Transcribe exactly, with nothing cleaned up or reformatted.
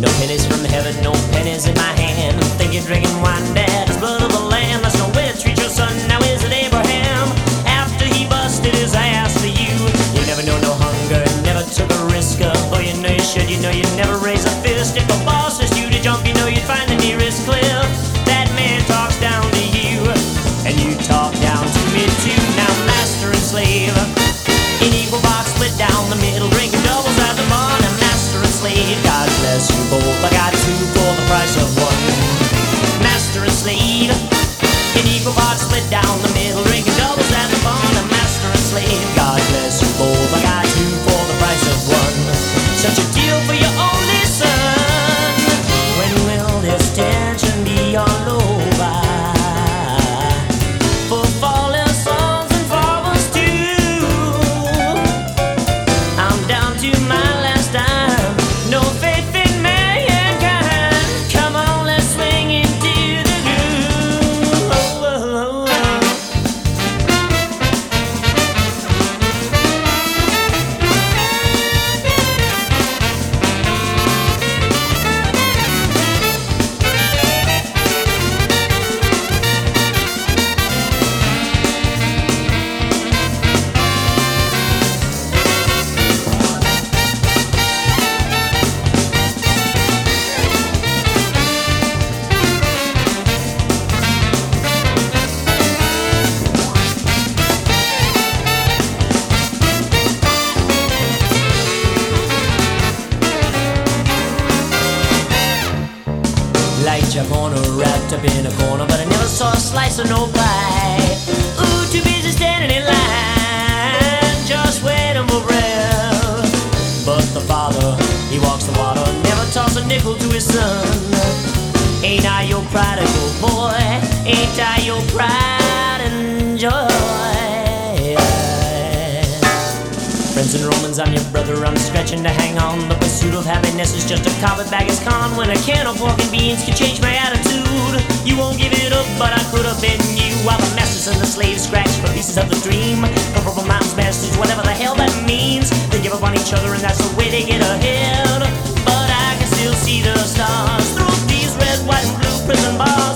No pennies from heaven, no pennies in my hand. Think you're drinking wine, Dad, it's blood of the lamb. That's no way to treat your son, now is it Abraham? After he busted his ass for you, you never know no hunger, never took a risk. Oh, you know you should, you know you'd never raise a fist. If the boss asked you to jump, you know you'd find the nearest cliff. That man talks down to you, and you talk down to me too. Now master and slave, in equal box split down the middle, drinking doubles at the bar. Now master and slave, God bless you both, I got two for the price of one. Master and slave, in equal parts split down the middle, drinking doubles at the bar. Now master and slave, God bless you both, I got two for the price of one. Such a deal for your only son. When will this tension be all over? For fallen songs and forwards too. I'm down to my last dime, no faith in mankind. Come on, let's swing into the groove. Oh, oh, oh, oh. Light your corner wrapped up in a corner, but I never saw a slice of no pie. Ooh, too busy standing in line, just waiting for bread. But the father, he walks the water, never toss a nickel to his son. Ain't I your prodigal boy? Ain't I your pride and joy? Friends and Romans, I'm your brother, I'm stretching to hang on. The pursuit of happiness is just a carpetbagger's con. When a can of pork and beans can change my attitude, you won't give it up, but I could have been you. While the masters and the slaves scratch for pieces of the dream. Come from a man's message, whatever the hell that means. They give up on each other and that's the way they get ahead. But I can still see the stars through these red, white and blue prison bars.